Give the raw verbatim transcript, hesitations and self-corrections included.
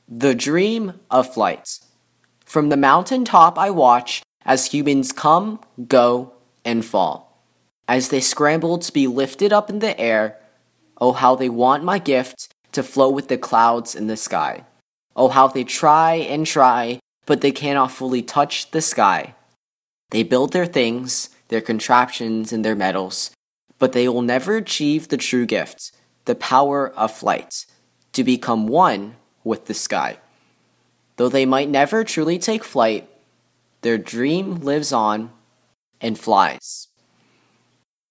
The Dream of Flight. From the mountain top I watch as humans come, go, and fall. As they scramble to be lifted up in the air, oh how they want my gift to float with the clouds in the sky. Oh how they try and try, but they cannot fully touch the sky. They build their things, their contraptions, and their medals, but they will never achieve the true gift, the power of flight, to become one with the sky. Though they might never truly take flight, their dream lives on and flies.